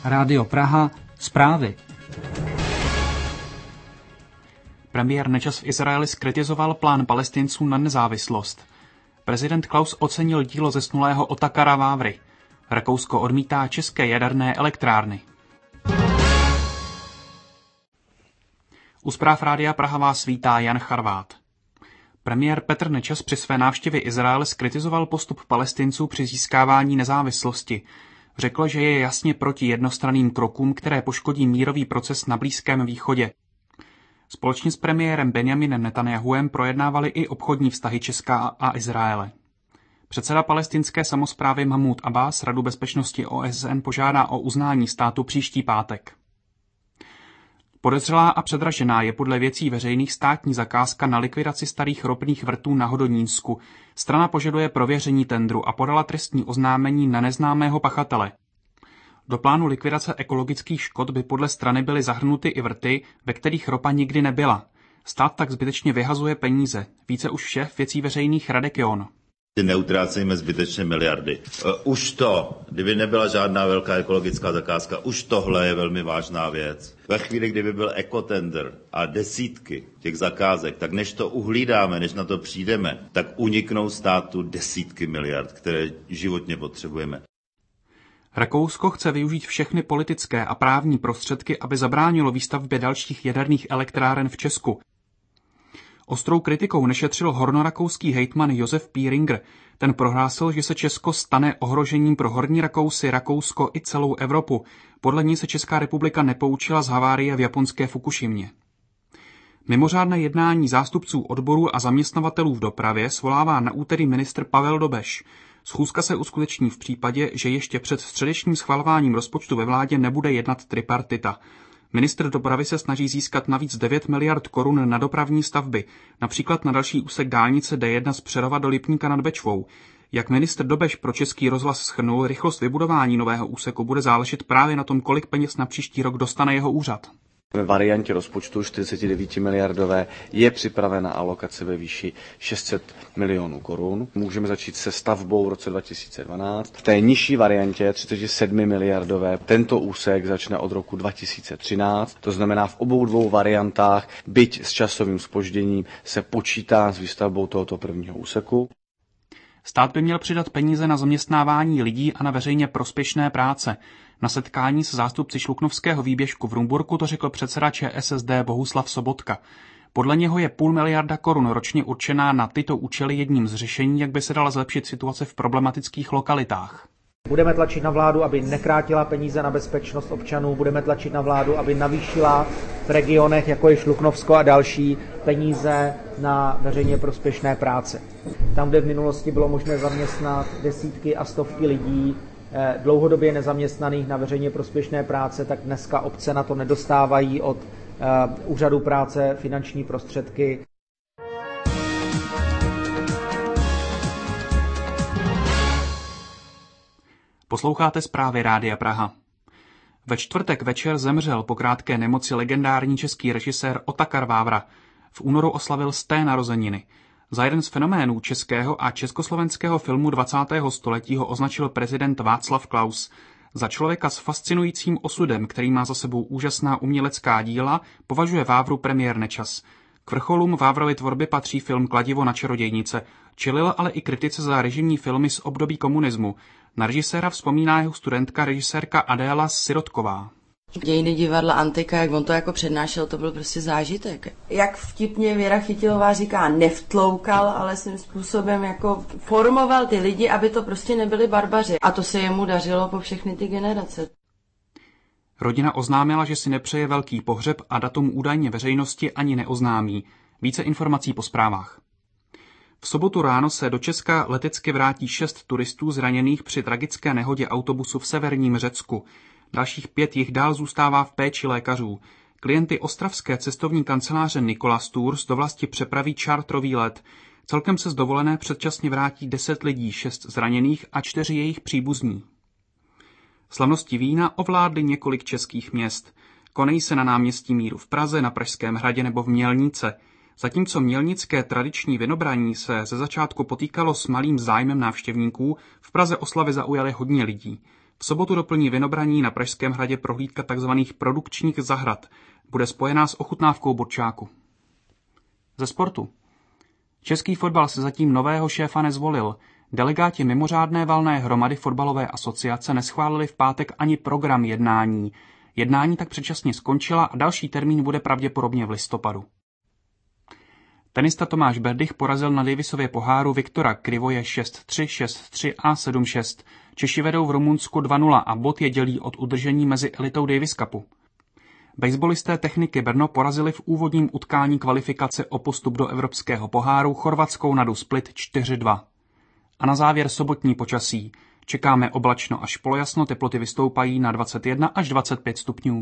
Rádio Praha, zprávy. Premiér Nečas v Izraeli zkritizoval plán Palestinců na nezávislost. Prezident Klaus ocenil dílo zesnulého Otakara Vávry. Rakousko odmítá české jaderné elektrárny. U zpráv Rádia Praha vás vítá Jan Charvát. Premiér Petr Nečas při své návštěvě Izraele zkritizoval postup Palestinců při získávání nezávislosti. Řekl, že je jasně proti jednostranným krokům, které poškodí mírový proces na Blízkém východě. Společně s premiérem Benjaminem Netanjahuem projednávali i obchodní vztahy Česka a Izraele. Předseda palestinské samosprávy Mahmud Abbas Radu bezpečnosti OSN požádá o uznání státu příští pátek. Podezřelá a předražená je podle Věcí veřejných státní zakázka na likvidaci starých ropných vrtů na Hodonínsku. Strana požaduje prověření tendru a podala trestní oznámení na neznámého pachatele. Do plánu likvidace ekologických škod by podle strany byly zahrnuty i vrty, ve kterých ropa nikdy nebyla. Stát tak zbytečně vyhazuje peníze. Více už šéf Věcí veřejných Radek John. Neutrácejme zbytečně miliardy. Už to, kdyby nebyla žádná velká ekologická zakázka, už tohle je velmi vážná věc. Ve chvíli, kdyby byl ekotender a desítky těch zakázek, tak než to uhlídáme, než na to přijdeme, tak uniknou státu desítky miliard, které životně potřebujeme. Rakousko chce využít všechny politické a právní prostředky, aby zabránilo výstavbě dalších jaderných elektráren v Česku. Ostrou kritikou nešetřil hornorakouský hejtman Josef Píringer. Ten prohlásil, že se Česko stane ohrožením pro Horní Rakousy, Rakousko i celou Evropu. Podle ní se Česká republika nepoučila z havárie v japonské Fukušimě. Mimořádné jednání zástupců odborů a zaměstnavatelů v dopravě svolává na úterý ministr Pavel Dobeš. Schůzka se uskuteční v případě, že ještě před středečním schvalováním rozpočtu ve vládě nebude jednat tripartita. Ministr dopravy se snaží získat navíc 9 miliard korun na dopravní stavby, například na další úsek dálnice D1 z Přerova do Lipníka nad Bečvou. Jak ministr Dobeš pro Český rozhlas shrnul, rychlost vybudování nového úseku bude záležet právě na tom, kolik peněz na příští rok dostane jeho úřad. Ve variantě rozpočtu 49 miliardové je připravena alokace ve výši 600 milionů korun. Můžeme začít se stavbou v roce 2012. V té nižší variantě 37 miliardové tento úsek začne od roku 2013. To znamená, v obou dvou variantách, byť s časovým zpožděním, se počítá s výstavbou tohoto prvního úseku. Stát by měl přidat peníze na zaměstnávání lidí a na veřejně prospěšné práce. Na setkání s zástupci šluknovského výběžku v Rumburku to řekl předseda ČSSD Bohuslav Sobotka. Podle něho je 0,5 miliardy korun ročně určená na tyto účely jedním z řešení, jak by se dala zlepšit situace v problematických lokalitách. Budeme tlačit na vládu, aby nekrátila peníze na bezpečnost občanů, budeme tlačit na vládu, aby navýšila v regionech, jako je Šluknovsko a další, peníze na veřejně prospěšné práce. Tam, kde v minulosti bylo možné zaměstnat desítky a stovky lidí, dlouhodobě nezaměstnaných na veřejně prospěšné práce, tak dneska obce na to nedostávají od úřadu práce finanční prostředky. Posloucháte zprávy Rádia Praha. Ve čtvrtek večer zemřel po krátké nemoci legendární český režisér Otakar Vávra. V únoru oslavil 100. narozeniny. Za jeden z fenoménů českého a československého filmu 20. století ho označil prezident Václav Klaus. Za člověka s fascinujícím osudem, který má za sebou úžasná umělecká díla, považuje Vávru premiér Nečas. K vrcholům Vávrovy tvorby patří film Kladivo na čarodějnice. Čelil ale i kritice za režimní filmy z období komunismu. Na režiséra vzpomíná jeho studentka režisérka Adéla Sirotková. Dějiny divadla Antika, jak on to jako přednášel, to byl prostě zážitek. Jak vtipně Věra Chytilová říká, nevtloukal, ale svým způsobem jako formoval ty lidi, aby to prostě nebyli barbaři. A to se jemu dařilo po všechny ty generace. Rodina oznámila, že si nepřeje velký pohřeb a datum údajně veřejnosti ani neoznámí. Více informací po zprávách. V sobotu ráno se do Česka letecky vrátí 6 turistů zraněných při tragické nehodě autobusu v severním Řecku. Dalších 5 jich dál zůstává v péči lékařů. Klienty ostravské cestovní kanceláře Nicolas Tours do vlasti přepraví chartrový let. Celkem se z dovolené předčasně vrátí 10 lidí, 6 zraněných a 4 jejich příbuzní. Slavnosti vína ovládly několik českých měst. Konají se na náměstí Míru v Praze, na Pražském hradě nebo v Mělnice. Zatímco mělnické tradiční vinobraní se ze začátku potýkalo s malým zájmem návštěvníků, v Praze oslavy zaujaly hodně lidí. V sobotu doplní Vinobraní na Pražském hradě prohlídka tzv. Produkčních zahrad. Bude spojená s ochutnávkou burčáku. Ze sportu. Český fotbal se zatím nového šéfa nezvolil. Delegáti mimořádné valné hromady fotbalové asociace neschválili v pátek ani program jednání. Jednání tak předčasně skončila a další termín bude pravděpodobně v listopadu. Tenista Tomáš Berdych porazil na Davisově poháru Viktora Krivoje 6-3, 6-3 a 7-6. Češi vedou v Rumunsku 2-0 a bod je dělí od udržení mezi elitou Davis Cupu. Baseballisté Techniky Brno porazili v úvodním utkání kvalifikace o postup do Evropského poháru chorvatskou Nadu Split 4-2. A na závěr sobotní počasí. Čekáme oblačno až polojasno, teploty vystoupají na 21 až 25 stupňů.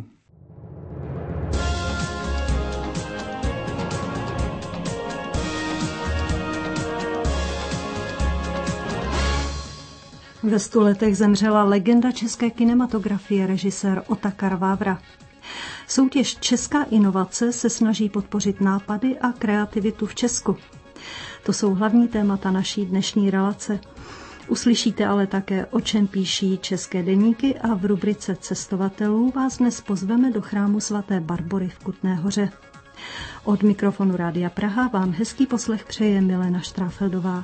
Ve 100 letech zemřela legenda české kinematografie, režisér Otakar Vávra. Soutěž Česká inovace se snaží podpořit nápady a kreativitu v Česku. To jsou hlavní témata naší dnešní relace. Uslyšíte ale také, o čem píší české deníky a v rubrice Cestovatelů vás dnes pozveme do chrámu svaté Barbory v Kutné Hoře. Od mikrofonu Rádia Praha vám hezký poslech přeje Milena Štráfeldová.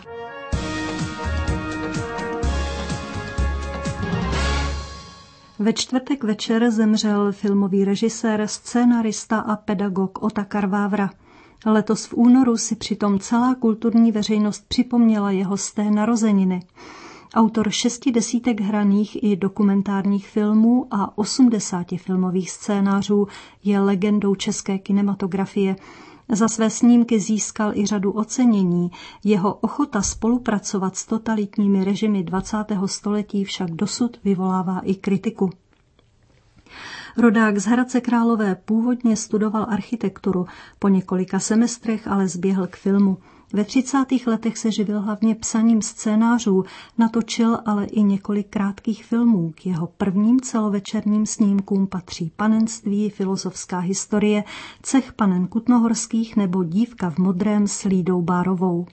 Ve čtvrtek večer zemřel filmový režisér, scénarista a pedagog Otakar Vávra. Letos v únoru si přitom celá kulturní veřejnost připomněla jeho 100. narozeniny. Autor 6 desítek hraných i dokumentárních filmů a 80 filmových scénářů je legendou české kinematografie. Za své snímky získal i řadu ocenění. Jeho ochota spolupracovat s totalitními režimy 20. století však dosud vyvolává i kritiku. Rodák z Hradce Králové původně studoval architekturu, po několika semestrech ale zběhl k filmu. Ve 30. letech se živil hlavně psaním scénářů, natočil ale i několik krátkých filmů. K jeho prvním celovečerním snímkům patří Panenství, filozofská historie, Cech panen kutnohorských nebo Dívka v modrém s Lídou Bárovou.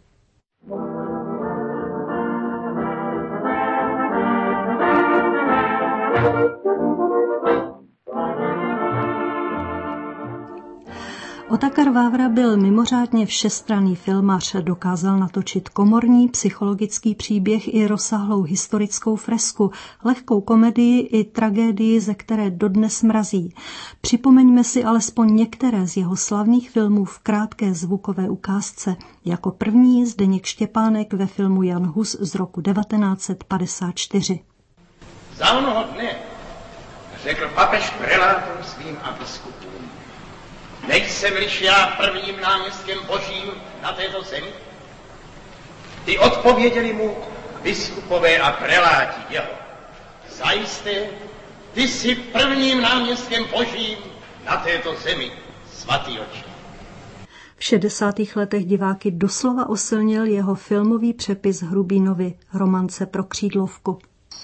Otakar Vávra byl mimořádně všestranný filmař, dokázal natočit komorní psychologický příběh i rozsáhlou historickou fresku, lehkou komedii i tragédii, ze které dodnes mrazí. Připomeňme si alespoň některé z jeho slavných filmů v krátké zvukové ukázce. Jako první Zdeněk Štěpánek ve filmu Jan Hus z roku 1954. Za onoho dne řekl papež prelátorům svým a biskupům: nejsem-liž já prvním náměstkem Božím na této zemi? Ty odpověděli mu biskupové a preláti jeho: zajisté, ty jsi prvním náměstkem Božím na této zemi, svatý oče. V 60. letech diváky doslova osilnil jeho filmový přepis Hrubínovy Romance pro křídlovku.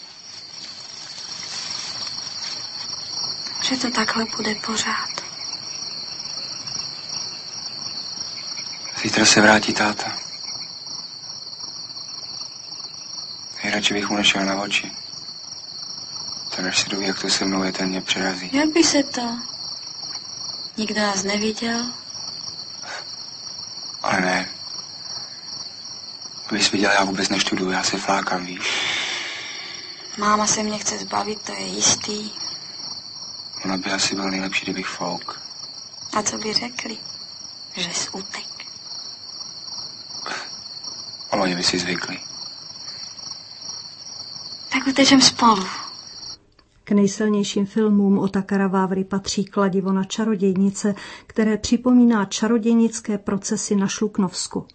Že to takhle bude pořád. Zítra se vrátí táta. Nejradši bych mu nešel na oči. Tak až se doví, jak to se mnou je, ten mě přerazí. Jak by se to? Nikdo nás neviděl? Ale ne. Abys viděl, já vůbec neštuduju, já se flákám, víš. Máma se mě chce zbavit, to je jistý. Ona by asi byl nejlepší, kdybych fouk. A co by řekli? Že jsi utek. Ale oni by si zvykli. Tak utečem spolu. K nejsilnějším filmům Otakara Vávry patří Kladivo na čarodějnice, které připomíná čarodějnické procesy na Šluknovsku.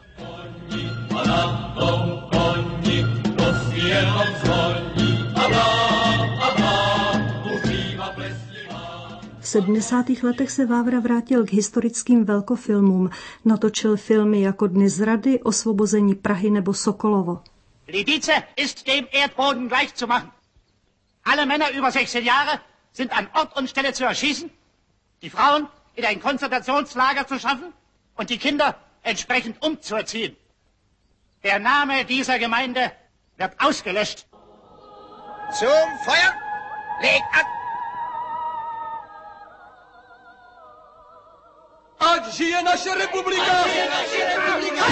V 70. letech se Vávra vrátil k historickým velkofilmům. Natočil filmy jako Dny zrady, Osvobození Prahy nebo Sokolovo. Lidice ist dem Erdboden gleich zu machen. Alle Männer über 16 Jahre sind an Ort und Stelle zu erschießen, die Frauen in ein Konzentrationslager zu schaffen und die Kinder entsprechend umzuerziehen. Der Name dieser Gemeinde wird ausgelöscht. Zum Feuer! Leg an! Ať žije naše republika! Ať žije naše republika!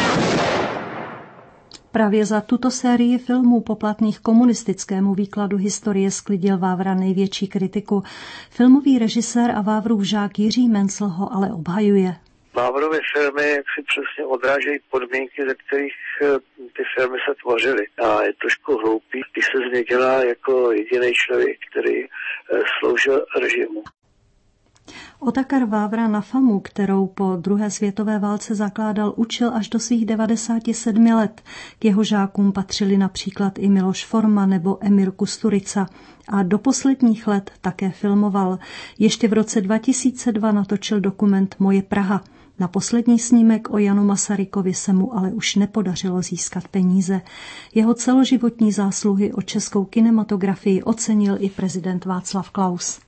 Právě za tuto sérii filmů poplatných komunistickému výkladu historie sklidil Vávra největší kritiku. Filmový režisér a Vávrův žák Jiří Mencl ho ale obhajuje. Vávrovy filmy jaksi přesně odrážejí podmínky, ze kterých ty filmy se tvořily. A je trošku hloupý, když se z něj dělá jako jediný člověk, který sloužil režimu. Otakar Vávra na FAMu, kterou po druhé světové válce zakládal, učil až do svých 97 let. K jeho žákům patřili například i Miloš Forman nebo Emir Kusturica. A do posledních let také filmoval. Ještě v roce 2002 natočil dokument Moje Praha. Na poslední snímek o Janu Masarykovi se mu ale už nepodařilo získat peníze. Jeho celoživotní zásluhy o českou kinematografii ocenil i prezident Václav Klaus.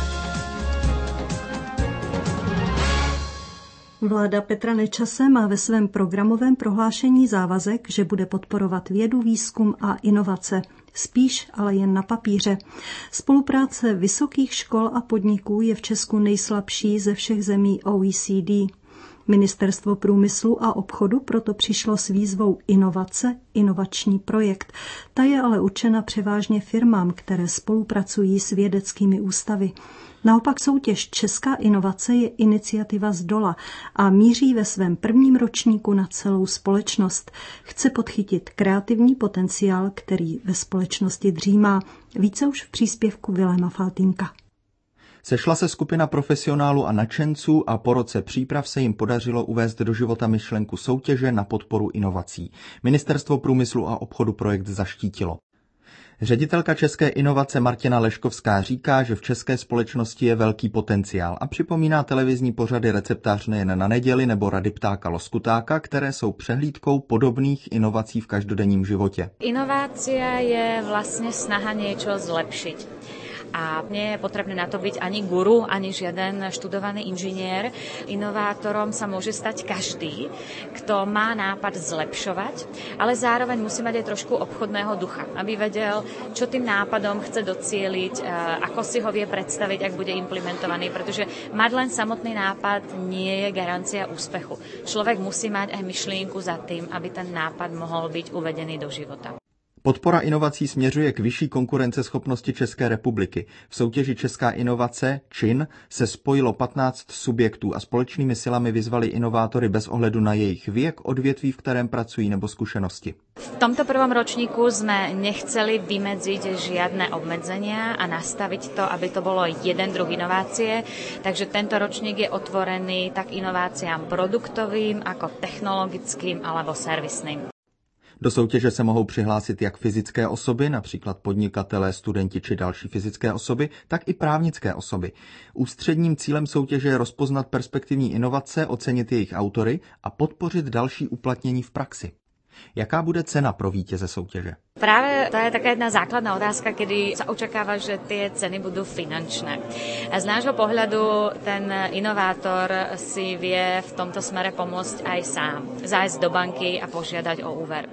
Vláda Petra Nečase má ve svém programovém prohlášení závazek, že bude podporovat vědu, výzkum a inovace. Spíš ale jen na papíře. Spolupráce vysokých škol a podniků je v Česku nejslabší ze všech zemí OECD. Ministerstvo průmyslu a obchodu proto přišlo s výzvou Inovace, inovační projekt. Ta je ale určena převážně firmám, které spolupracují s vědeckými ústavy. Naopak soutěž Česká inovace je iniciativa zdola a míří ve svém prvním ročníku na celou společnost. Chce podchytit kreativní potenciál, který ve společnosti dřímá. Více už v příspěvku Viléma Faltýnka. Sešla se skupina profesionálů a nadšenců a po roce příprav se jim podařilo uvést do života myšlenku soutěže na podporu inovací. Ministerstvo průmyslu a obchodu projekt zaštítilo. Ředitelka České inovace Martina Leškovská říká, že v české společnosti je velký potenciál a připomíná televizní pořady Receptář nejen na neděli nebo Rady ptáka Loskutáka, které jsou přehlídkou podobných inovací v každodenním životě. Inovácia je vlastně snaha niečo zlepšiť. A nie je potrebné na to byť ani guru, ani žiaden študovaný inžinier. Inovátorom sa môže stať každý, kto má nápad zlepšovať, ale zároveň musí mať aj trošku obchodného ducha, aby vedel, čo tým nápadom chce docieliť, ako si ho vie predstaviť, ak bude implementovaný, pretože mať len samotný nápad nie je garancia úspechu. Človek musí mať aj myšlienku za tým, aby ten nápad mohol byť uvedený do života. Podpora inovací směřuje k vyšší konkurenceschopnosti České republiky. V soutěži Česká inovace ČIN se spojilo 15 subjektů a společnými silami vyzvali inovátory bez ohledu na jejich věk, odvětví, v kterém pracují nebo zkušenosti. V tomto prvom ročníku sme nechceli vymedziť žiadne obmedzenia a nastaviť to, aby to bolo jeden druh inovácie. Takže tento ročník je otvorený tak inováciám produktovým, ako technologickým alebo servisným. Do soutěže se mohou přihlásit jak fyzické osoby, například podnikatelé, studenti či další fyzické osoby, tak i právnické osoby. Ústředním cílem soutěže je rozpoznat perspektivní inovace, ocenit jejich autory a podpořit další uplatnění v praxi. Jaká bude cena pro vítěze soutěže? Práve to je taká jedna základná otázka, kedy sa očakáva, že tie ceny budú finančné. A z nášho pohľadu ten inovátor si vie v tomto smere pomôcť aj sám. Zájsť do banky a požiadať o úver.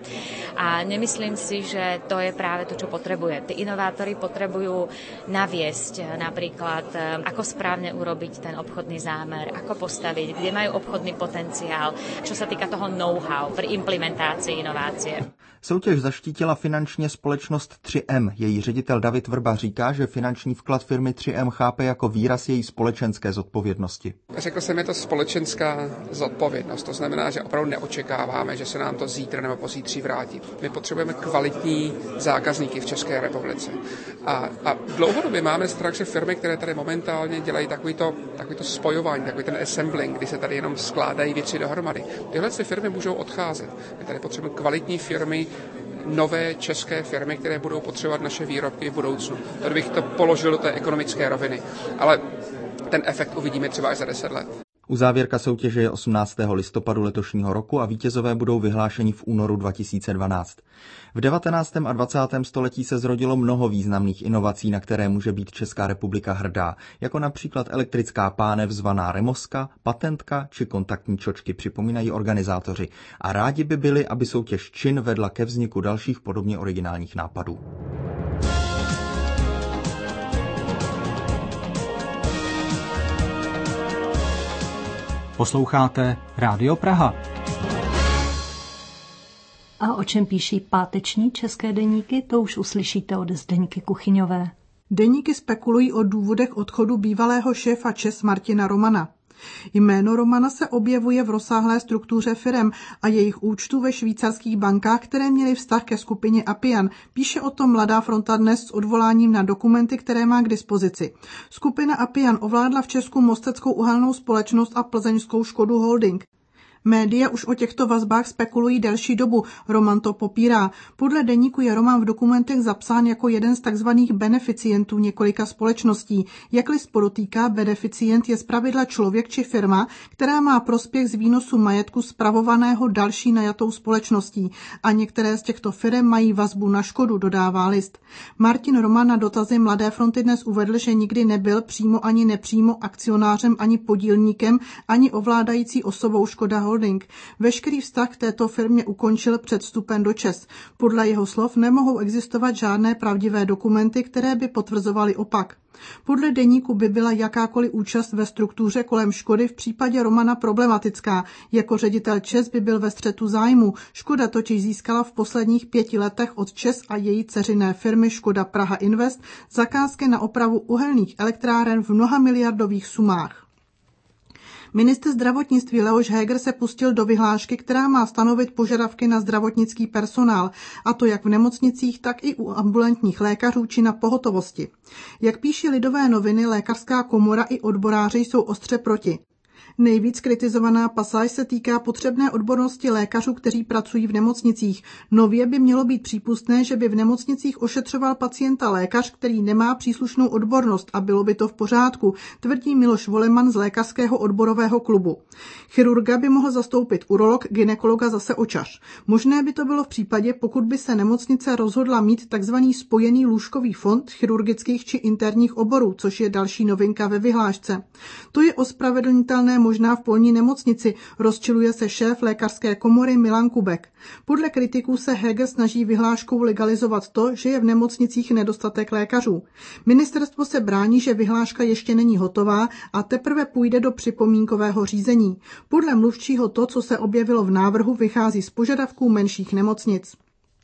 A nemyslím si, že to je práve to, čo potrebuje. Tí inovátori potrebujú naviesť napríklad, ako správne urobiť ten obchodný zámer, ako postaviť, kde majú obchodný potenciál, čo sa týka toho know-how pri implementácii inovácie. Soutěž zaštítila finančně společnost 3M. Její ředitel David Vrba říká, že finanční vklad firmy 3M chápe jako výraz její společenské zodpovědnosti. Řekl jsem, je to společenská zodpovědnost. To znamená, že opravdu neočekáváme, že se nám to zítra nebo pozítří vrátí. My potřebujeme kvalitní zákazníky v České republice. A dlouhodobě máme strach, že firmy, které tady momentálně dělají takovýto spojování, takový ten assembling, kdy se tady jenom skládají věci dohromady. Tyhle firmy můžou odcházet. My tady potřebujeme kvalitní firmy, nové české firmy, které budou potřebovat naše výrobky v budoucnu. Tady bych to položil do té ekonomické roviny. Ale ten efekt uvidíme třeba až za 10 let. Uzávěrka soutěže je 18. listopadu letošního roku a vítězové budou vyhlášeni v únoru 2012. V 19. a 20. století se zrodilo mnoho významných inovací, na které může být Česká republika hrdá, jako například elektrická pánev zvaná Remoska, patentka či kontaktní čočky, připomínají organizátoři. A rádi by byli, aby soutěž ČIN vedla ke vzniku dalších podobně originálních nápadů. Posloucháte Rádio Praha. A o čem píší páteční české deníky, to už uslyšíte od Zdeňky Kuchyňové. Deníky spekulují o důvodech odchodu bývalého šéfa ČEZ Martina Romana. Jméno Romana se objevuje v rozsáhlé struktuře firem a jejich účtů ve švýcarských bankách, které měly vztah ke skupině Appian. Píše o tom Mladá fronta dnes s odvoláním na dokumenty, které má k dispozici. Skupina Appian ovládla v Česku Mosteckou uhelnou společnost a plzeňskou Škodu Holding. Média už o těchto vazbách spekulují delší dobu, Roman to popírá. Podle deníku je Roman v dokumentech zapsán jako jeden z takzvaných beneficientů několika společností. Jak list podotýká, beneficient je zpravidla člověk či firma, která má prospěch z výnosu majetku spravovaného další najatou společností. A některé z těchto firem mají vazbu na Škodu, dodává list. Martin Roman na dotazy Mladé fronty dnes uvedl, že nikdy nebyl přímo ani nepřímo akcionářem ani podílníkem ani ovládající osobou Škoda Holding. Veškerý vztah k této firmě ukončil před vstupem do ČEZ. Podle jeho slov nemohou existovat žádné pravdivé dokumenty, které by potvrzovaly opak. Podle deníku by byla jakákoliv účast ve struktuře kolem Škody v případě Romana problematická. Jako ředitel ČEZ by byl ve střetu zájmu. Škoda totiž získala v posledních 5 letech od ČEZ a její dceřiné firmy Škoda Praha Invest zakázky na opravu uhelných elektráren v mnoha miliardových sumách. Ministr zdravotnictví Leoš Heger se pustil do vyhlášky, která má stanovit požadavky na zdravotnický personál, a to jak v nemocnicích, tak i u ambulantních lékařů či na pohotovosti. Jak píší Lidové noviny, lékařská komora i odboráři jsou ostře proti. Nejvíc kritizovaná pasáž se týká potřebné odbornosti lékařů, kteří pracují v nemocnicích. Nově by mělo být přípustné, že by v nemocnicích ošetřoval pacienta lékař, který nemá příslušnou odbornost, a bylo by to v pořádku, tvrdí Miloš Voleman z lékařského odborového klubu. Chirurga by mohl zastoupit urolog, gynekologa zase očař. Možné by to bylo v případě, pokud by se nemocnice rozhodla mít tzv. Spojený lůžkový fond chirurgických či interních oborů, což je další novinka ve vyhlášce. To je ospravedlnitelné možná v polní nemocnici, rozčiluje se šéf lékařské komory Milan Kubek. Podle kritiků se Heger snaží vyhláškou legalizovat to, že je v nemocnicích nedostatek lékařů. Ministerstvo se brání, že vyhláška ještě není hotová a teprve půjde do připomínkového řízení. Podle mluvčího to, co se objevilo v návrhu, vychází z požadavků menších nemocnic.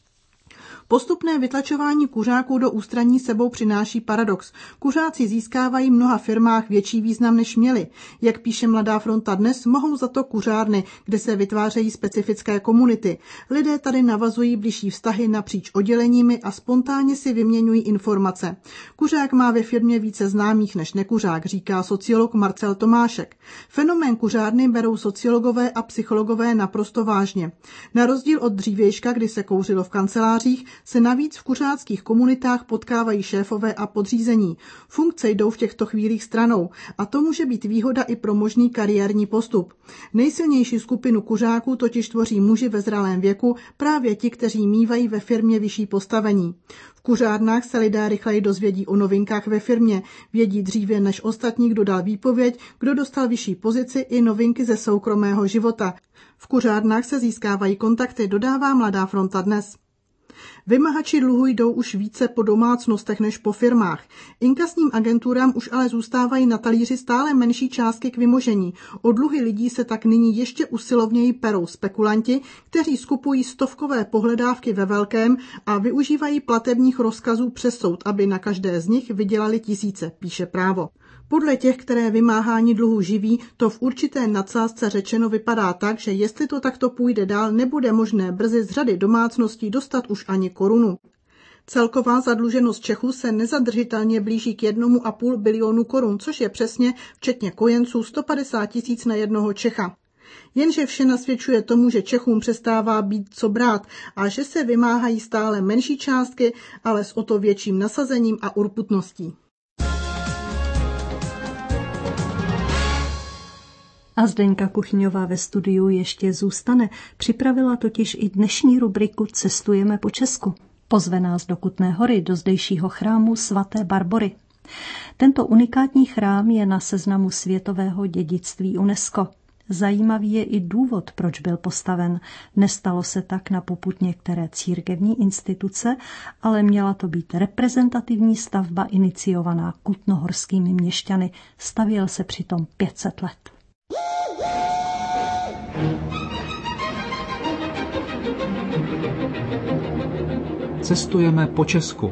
Postupné vytlačování kuřáků do ústraní sebou přináší paradox. Kuřáci získávají v mnoha firmách větší význam, než měli. Jak píše Mladá fronta dnes, mohou za to kuřárny, kde se vytvářejí specifické komunity. Lidé tady navazují bližší vztahy napříč odděleními a spontánně si vyměňují informace. Kuřák má ve firmě více známých než nekuřák, říká sociolog Marcel Tomášek. Fenomén kuřárny berou sociologové a psychologové naprosto vážně. Na rozdíl od dřívějška, kdy se kouřilo v kancelářích, se navíc v kuřáckých komunitách potkávají šéfové a podřízení. Funkce jdou v těchto chvílích stranou a to může být výhoda i pro možný kariérní postup. Nejsilnější skupinu kuřáků totiž tvoří muži ve zralém věku, právě ti, kteří mívají ve firmě vyšší postavení. V kuřárnách se lidé rychleji dozvědí o novinkách ve firmě, vědí dříve než ostatní, kdo dal výpověď, kdo dostal vyšší pozici i novinky ze soukromého života. V kuřárnách se získávají kontakty, dodává Mladá fronta dnes. Vymahači dluhu jdou už více po domácnostech než po firmách. Inkasním agenturám už ale zůstávají na talíři stále menší částky k vymožení. O dluhy lidí se tak nyní ještě usilovněji perou spekulanti, kteří skupují stovkové pohledávky ve velkém a využívají platebních rozkazů přes soud, aby na každé z nich vydělali tisíce, píše Právo. Podle těch, které vymáhání dluhu živí, to v určité nadsázce řečeno vypadá tak, že jestli to takto půjde dál, nebude možné brzy z řady domácností dostat už ani korunu. Celková zadluženost Čechů se nezadržitelně blíží k 1,5 bilionu korun, což je přesně, včetně kojenců, 150 000 na jednoho Čecha. Jenže vše nasvědčuje tomu, že Čechům přestává být co brát a že se vymáhají stále menší částky, ale s o to větším nasazením a urputností. A Zdeňka Kuchyňová ve studiu ještě zůstane. Připravila totiž i dnešní rubriku Cestujeme po Česku. Pozve nás do Kutné Hory, do zdejšího chrámu svaté Barbory. Tento unikátní chrám je na seznamu světového dědictví UNESCO. Zajímavý je i důvod, proč byl postaven. Nestalo se tak na popud některé církevní instituce, ale měla to být reprezentativní stavba iniciovaná kutnohorskými měšťany. Stavěl se přitom 500 let. Cestujeme po Česku.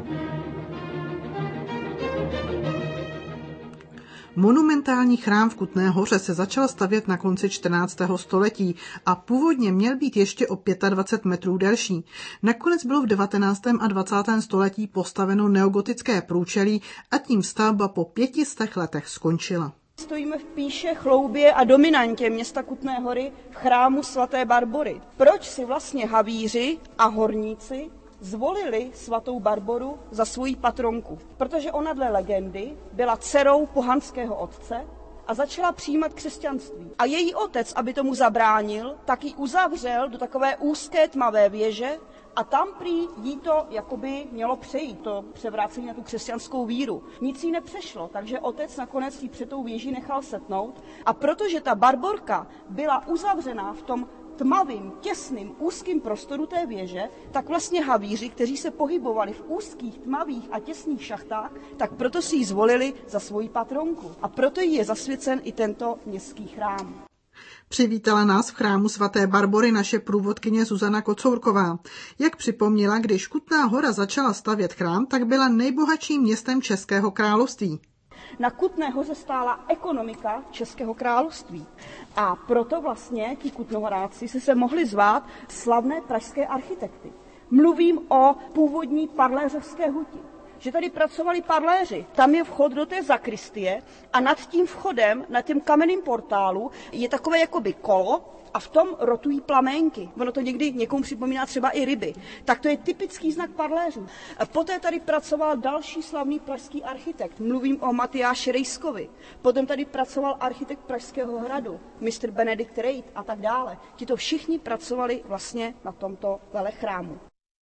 Monumentální chrám v Kutné Hoře se začal stavět na konci 14. století a původně měl být ještě o 25 metrů delší. Nakonec bylo v 19. a 20. století postaveno neogotické průčelí a tím stavba po 500 letech skončila. Stojíme v píše, chloubě a dominantě města Kutné Hory v chrámu svaté Barbory. Proč si vlastně havíři a horníci zvolili svatou Barboru za svoji patronku? Protože ona dle legendy byla dcerou pohanského otce a začala přijímat křesťanství. A její otec, aby tomu zabránil, tak ji uzavřel do takové úzké tmavé věže a tam prý jí to jakoby mělo přejít, to převrácení na tu křesťanskou víru. Nic jí nepřešlo, takže otec nakonec jí před tou věží nechal setnout. A protože ta Barborka byla uzavřená v tom tmavým, těsným, úzkým prostoru té věže, tak vlastně havíři, kteří se pohybovali v úzkých, tmavých a těsných šachtách, tak proto si ji zvolili za svoji patronku. A proto jí je zasvěcen i tento městský chrám. Přivítala nás v chrámu svaté Barbory naše průvodkyně Zuzana Kocourková. Jak připomněla, když Kutná Hora začala stavět chrám, tak byla nejbohatším městem Českého království. Na Kutné Hoře stála ekonomika Českého království. A proto vlastně ti kutnohoráci se mohli zvát slavné pražské architekty. Mluvím o původní parléřovské huti. Že tady pracovali parléři. Tam je vchod do té zakristie a nad tím vchodem, nad tím kamenným portálu, je takové jakoby kolo a v tom rotují plaménky. Ono to někdy někomu připomíná třeba i ryby. Tak to je typický znak parléřů. Poté tady pracoval další slavný pražský architekt. Mluvím o Matyáši Rejskovi. Potom tady pracoval architekt Pražského hradu, mistr Benedikt Reit a tak dále. Tito všichni pracovali vlastně na tomto velechrámu.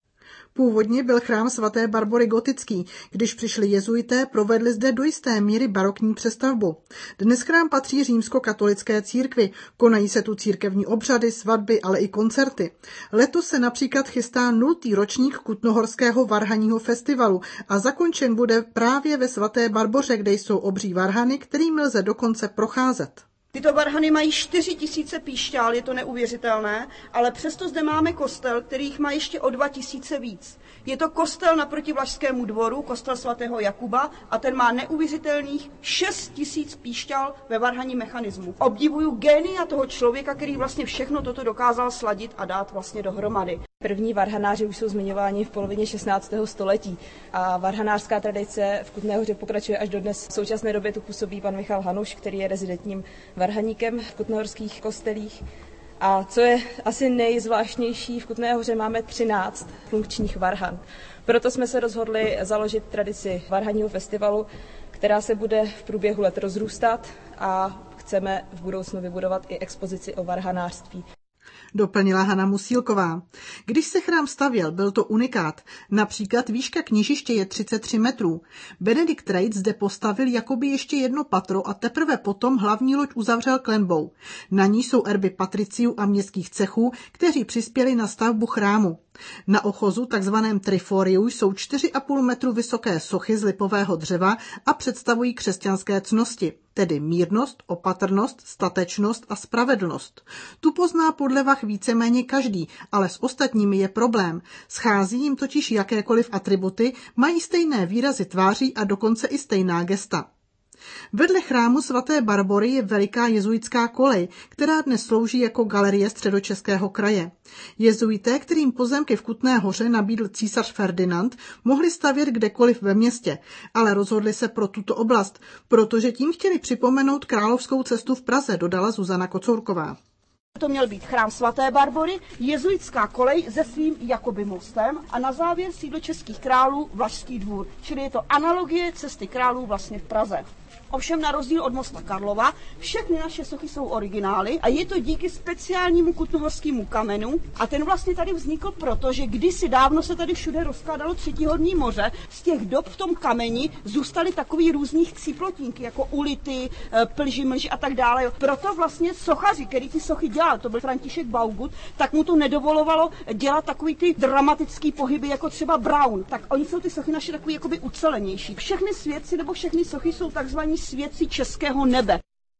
Původně byl chrám svaté Barbory gotický. Když přišli jezuité, provedli zde do jisté míry barokní přestavbu. Dnes chrám patří římskokatolické církvi. Konají se tu církevní obřady, svatby, ale i koncerty. Letos se například chystá 0. ročník Kutnohorského varhaního festivalu a zakončen bude právě ve svaté Barboře, kde jsou obří varhany, kterým lze dokonce procházet. Tyto varhany mají 4000 píšťal, je to neuvěřitelné, ale přesto zde máme kostel, kterých má ještě o 2000 víc. Je to kostel naproti Vlašskému dvoru, kostel svatého Jakuba, a ten má neuvěřitelných 6000 píšťal ve varhaním mechanismu. Obdivuju génia toho člověka, který vlastně všechno toto dokázal sladit a dát vlastně dohromady. První varhanáři už jsou zmiňováni v polovině 16. století a varhanářská tradice v Kutné Hoře pokračuje až dodnes. V současné době tu působí pan Michal Hanuš, který je rezidentním varhaníkem v kutnohorských kostelích. A co je asi nejzvláštnější, v Kutné Hoře máme 13 funkčních varhan. Proto jsme se rozhodli založit tradici varhaního festivalu, která se bude v průběhu let rozrůstat a chceme v budoucnu vybudovat i expozici o varhanářství. Doplnila Hana Musílková. Když se chrám stavěl, byl to unikát. Například výška kněžiště je 33 metrů. Benedikt Reit zde postavil jakoby ještě jedno patro a teprve potom hlavní loď uzavřel klenbou. Na ní jsou erby patriciů a městských cechů, kteří přispěli na stavbu chrámu. Na ochozu, takzvaném triforiu, jsou 4,5 metru vysoké sochy z lipového dřeva a představují křesťanské ctnosti, tedy mírnost, opatrnost, statečnost a spravedlnost. Tu pozná podle vah víceméně každý, ale s ostatními je problém. Schází jim totiž jakékoliv atributy, mají stejné výrazy tváří a dokonce i stejná gesta. Vedle chrámu svaté Barbory je veliká jezuitská kolej, která dnes slouží jako galerie Středočeského kraje. Jezuité, kterým pozemky v Kutné Hoře nabídl císař Ferdinand, mohli stavět kdekoliv ve městě, ale rozhodli se pro tuto oblast, protože tím chtěli připomenout královskou cestu v Praze, dodala Zuzana Kocourková. To měl být chrám svaté Barbory, jezuitská kolej se svým jakoby mostem a na závěr sídlo českých králů Vlašský dvůr, čili je to analogie cesty králů vlastně v Praze. Ovšem na rozdíl od mosta Karlova, všechny naše sochy jsou originály a je to díky speciálnímu kutnohorskému kamenu a ten vlastně tady vznikl proto, že kdysi dávno se tady všude rozkládalo třetihorní moře, z těch dob v tom kameni zůstaly takový různých cíplotínky, jako ulity, plži, mlži a tak dále. Proto vlastně sochaři, který ty sochy dělal, to byl František Baugut, tak mu to nedovolovalo dělat takový ty dramatický pohyby, jako třeba Brown. Tak oni jsou ty sochy naše takový jakoby ucelenější. Všechny svědci nebo všechny sochy jsou takzvaní svědci českého nebe.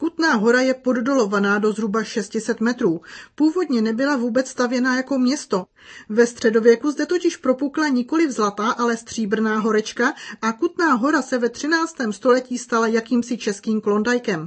Kutná Hora je poddolovaná do zhruba 600 metrů. Původně nebyla vůbec stavěná jako město. Ve středověku zde totiž propukla nikoliv zlatá, ale stříbrná horečka a Kutná Hora se ve 13. století stala jakýmsi českým Klondajkem.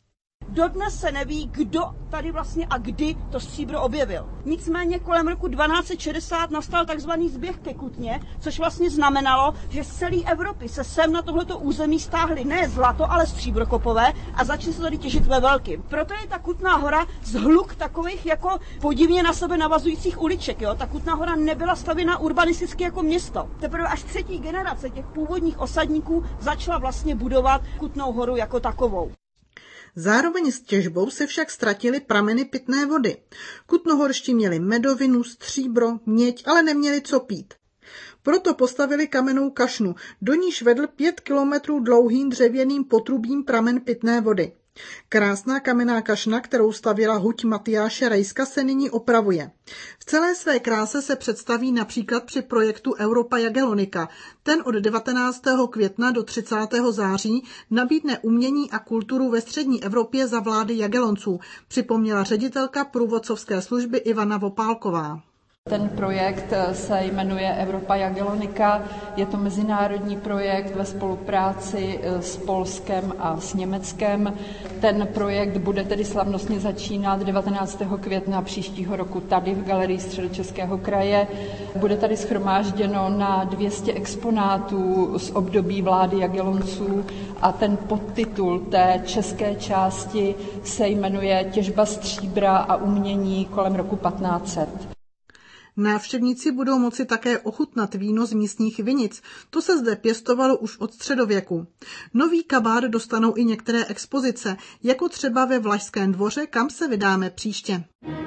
Dodnes se neví, kdo tady vlastně a kdy to stříbro objevil. Nicméně kolem roku 1260 nastal takzvaný zběh ke Kutně, což vlastně znamenalo, že z celé Evropy se sem na tohleto území stáhly ne zlato, ale stříbrokopové a začaly se tady těžit ve velkým. Proto je ta Kutná Hora zhluk takových jako podivně na sebe navazujících uliček. Jo? Ta Kutná Hora nebyla stavěna urbanisticky jako město. Teprve až třetí generace těch původních osadníků začala vlastně budovat Kutnou Horu jako takovou. Zároveň s těžbou se však ztratily prameny pitné vody. Kutnohorští měli medovinu, stříbro, měď, ale neměli co pít. Proto postavili kamennou kašnu, do níž vedl 5 kilometrů dlouhým dřevěným potrubím pramen pitné vody. Krásná kamenná kašna, kterou stavěla huť Matyáše Rejska, se nyní opravuje. V celé své kráse se představí například při projektu Europa Jagellonika. Ten od 19. května do 30. září nabídne umění a kulturu ve střední Evropě za vlády Jagellonců, připomněla ředitelka průvodcovské služby Ivana Vopálková. Ten projekt se jmenuje Europa Jagellonika. Je to mezinárodní projekt ve spolupráci s Polskem a s Německem. Ten projekt bude tedy slavnostně začínat 19. května příštího roku tady v Galerii Středočeského kraje. Bude tady shromážděno na 200 exponátů z období vlády Jagellonců a ten podtitul té české části se jmenuje Těžba stříbra a umění kolem roku 1500. Návštěvníci budou moci také ochutnat víno z místních vinic. To se zde pěstovalo už od středověku. Nový kabát dostanou i některé expozice, jako třeba ve Vlašském dvoře, kam se vydáme příště.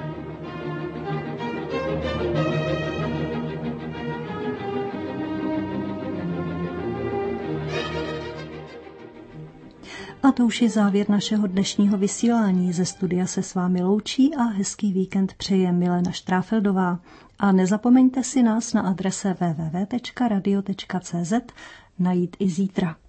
A to už je závěr našeho dnešního vysílání. Ze studia se s vámi loučí a hezký víkend přeje Milena Štráfeldová. A nezapomeňte si nás na adrese www.radio.cz najít i zítra.